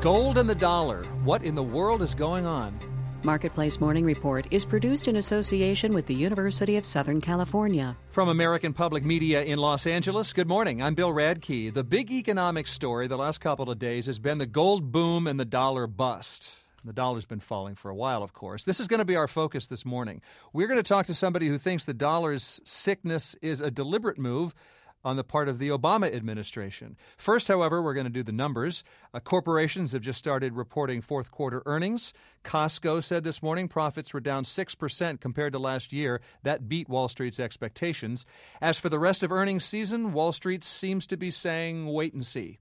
Gold and the dollar. What in the world is going on? Marketplace Morning Report is produced in association with the University of Southern California. From American Public Media in Los Angeles, good morning. I'm Bill Radke. The big economic story the last couple of days has been the gold boom and the dollar bust. The dollar's been falling for a while, of course. This is going to be our focus this morning. We're going to talk to somebody who thinks the dollar's sickness is a deliberate move on the part of the Obama administration. First, however, we're going to do the numbers. Corporations have just started reporting fourth quarter earnings. Costco said this morning profits were down 6% compared to last year. That beat Wall Street's expectations. As for the rest of earnings season, Wall Street seems to be saying wait and see.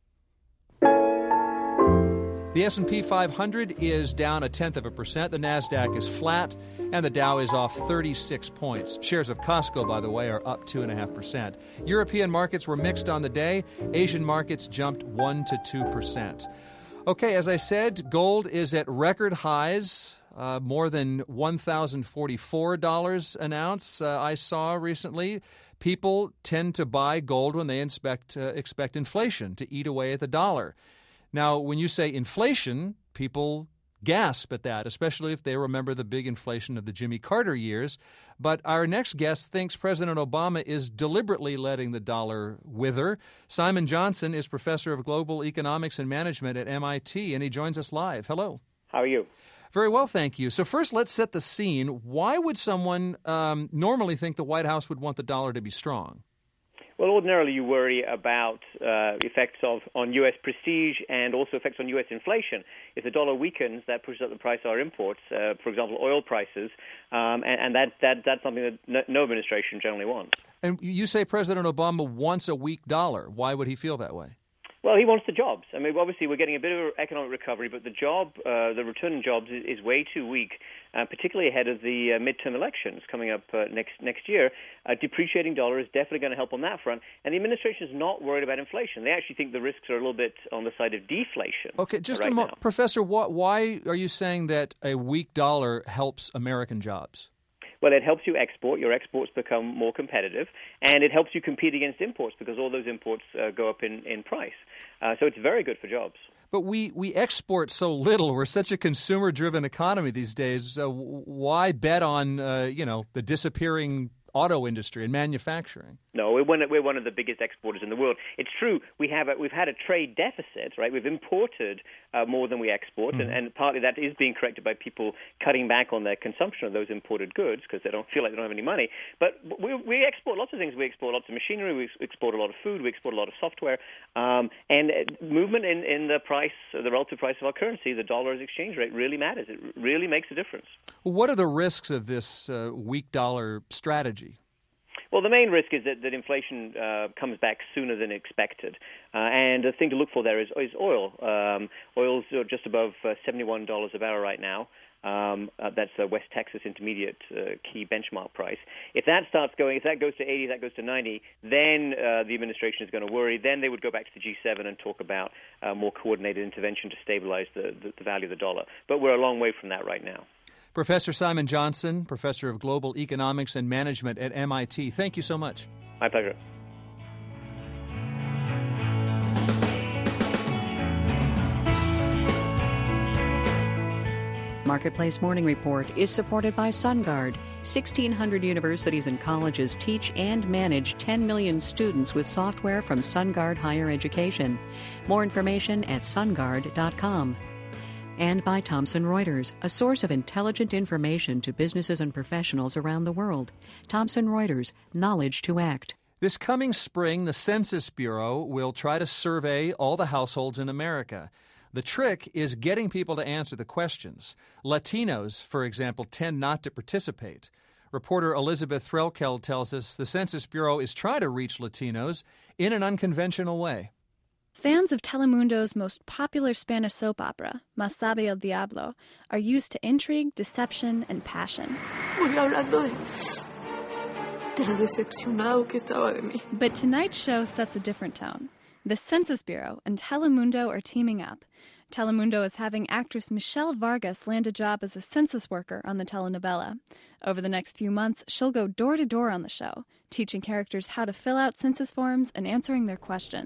The S&P 500 is down 0.1%. The NASDAQ is flat, and the Dow is off 36 points. Shares of Costco, by the way, are up 2.5%. European markets were mixed on the day. Asian markets jumped 1 to 2%. Okay, as I said, gold is at record highs. More than $1,044 an ounce I saw recently. People tend to buy gold when they expect inflation to eat away at the dollar. Now, when you say inflation, people gasp at that, especially if they remember the big inflation of the Jimmy Carter years. But our next guest thinks President Obama is deliberately letting the dollar wither. Simon Johnson is professor of global economics and management at MIT, and he joins us live. Hello. How are you? Very well, thank you. So first, let's set the scene. Why would someone normally think the White House would want the dollar to be strong? Well, ordinarily you worry about effects on U.S. prestige and also effects on U.S. inflation. If the dollar weakens, that pushes up the price of our imports, for example, oil prices, and that's something that no administration generally wants. And you say President Obama wants a weak dollar. Why would he feel that way? Well, he wants the jobs. I mean, obviously, we're getting a bit of economic recovery, but the return in jobs is way too weak, particularly ahead of the midterm elections coming up next year. Depreciating dollar is definitely going to help on that front, and the administration is not worried about inflation. They actually think the risks are a little bit on the side of deflation. Okay, just a moment. Professor, why are you saying that a weak dollar helps American jobs? Well, it helps you export. Your exports become more competitive, and it helps you compete against imports because all those imports go up in price. So it's very good for jobs. But we export so little. We're such a consumer-driven economy these days. Why bet on the disappearing auto industry and manufacturing? No, we're one of the biggest exporters in the world. It's true. We've had a trade deficit, right? We've imported more than we export, and partly that is being corrected by people cutting back on their consumption of those imported goods because they don't feel like they don't have any money. But we export lots of things. We export lots of machinery. We export a lot of food. We export a lot of software. And movement in the price, the relative price of our currency, the dollar's exchange rate, really matters. It really makes a difference. What are the risks of this weak dollar strategy? Well, the main risk is that inflation comes back sooner than expected. And the thing to look for there is oil. Oil's just above $71 a barrel right now. That's the West Texas Intermediate key benchmark price. If that goes to 80, that goes to 90, then the administration is going to worry. Then they would go back to the G7 and talk about more coordinated intervention to stabilize the value of the dollar. But we're a long way from that right now. Professor Simon Johnson, professor of global economics and management at MIT. Thank you so much. My pleasure. Marketplace Morning Report is supported by SunGard. 1,600 universities and colleges teach and manage 10 million students with software from SunGard Higher Education. More information at sungard.com. And by Thomson Reuters, a source of intelligent information to businesses and professionals around the world. Thomson Reuters, knowledge to act. This coming spring, the Census Bureau will try to survey all the households in America. The trick is getting people to answer the questions. Latinos, for example, tend not to participate. Reporter Elizabeth Threlkeld tells us the Census Bureau is trying to reach Latinos in an unconventional way. Fans of Telemundo's most popular Spanish soap opera, Más sabe el diablo, are used to intrigue, deception, and passion. But tonight's show sets a different tone. The Census Bureau and Telemundo are teaming up. Telemundo is having actress Michelle Vargas land a job as a census worker on the telenovela. Over the next few months, she'll go door to door on the show, teaching characters how to fill out census forms and answering their questions.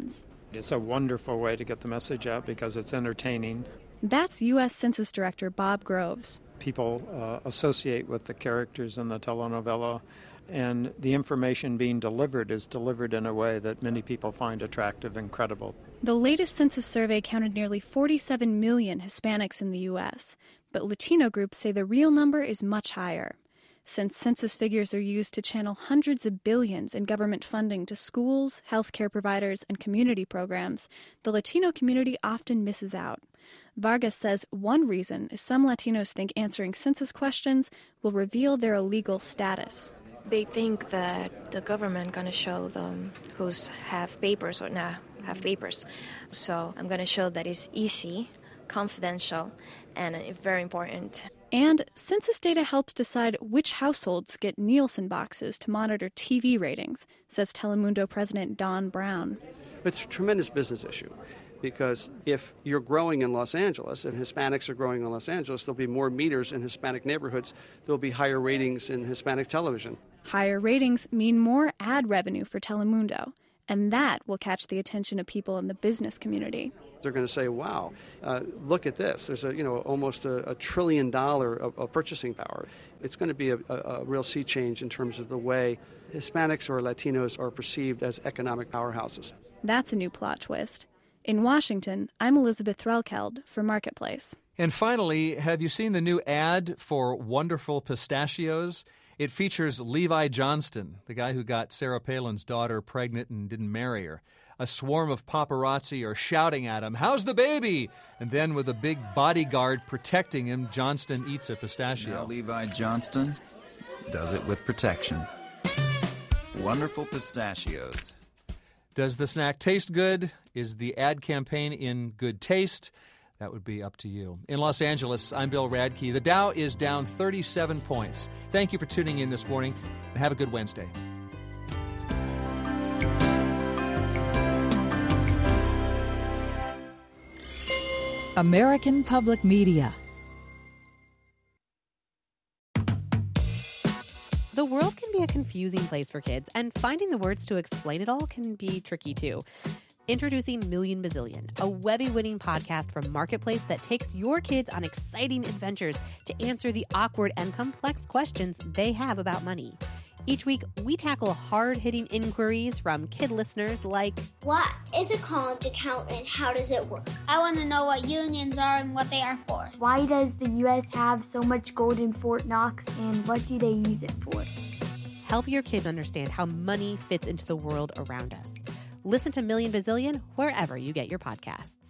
It's a wonderful way to get the message out because it's entertaining. That's U.S. Census Director Bob Groves. People associate with the characters in the telenovela, and the information being delivered is delivered in a way that many people find attractive and credible. The latest census survey counted nearly 47 million Hispanics in the U.S., but Latino groups say the real number is much higher. Since census figures are used to channel hundreds of billions in government funding to schools, healthcare providers, and community programs, the Latino community often misses out. Vargas says one reason is some Latinos think answering census questions will reveal their illegal status. They think that the government going to show them who's have papers or not have papers. So I'm going to show that it's easy, confidential, and very important. And census data helps decide which households get Nielsen boxes to monitor TV ratings, says Telemundo President Don Brown. It's a tremendous business issue because if you're growing in Los Angeles and Hispanics are growing in Los Angeles, there'll be more meters in Hispanic neighborhoods. There'll be higher ratings in Hispanic television. Higher ratings mean more ad revenue for Telemundo, and that will catch the attention of people in the business community. They're going to say, wow, look at this. There's almost $1 trillion of purchasing power. It's going to be a real sea change in terms of the way Hispanics or Latinos are perceived as economic powerhouses. That's a new plot twist. In Washington, I'm Elizabeth Threlkeld for Marketplace. And finally, have you seen the new ad for Wonderful Pistachios? It features Levi Johnston, the guy who got Sarah Palin's daughter pregnant and didn't marry her. A swarm of paparazzi are shouting at him, "How's the baby?" And then with a big bodyguard protecting him, Johnston eats a pistachio. Now Levi Johnston does it with protection. Wonderful Pistachios. Does the snack taste good? Is the ad campaign in good taste? That would be up to you. In Los Angeles, I'm Bill Radke. The Dow is down 37 points. Thank you for tuning in this morning, and have a good Wednesday. American Public Media. The world can be a confusing place for kids, and finding the words to explain it all can be tricky too. Introducing Million Bazillion, a Webby-winning podcast from Marketplace that takes your kids on exciting adventures to answer the awkward and complex questions they have about money. Each week, we tackle hard-hitting inquiries from kid listeners like, what is a college account and how does it work? I want to know what unions are and what they are for. Why does the U.S. have so much gold in Fort Knox and what do they use it for? Help your kids understand how money fits into the world around us. Listen to Million Bazillion wherever you get your podcasts.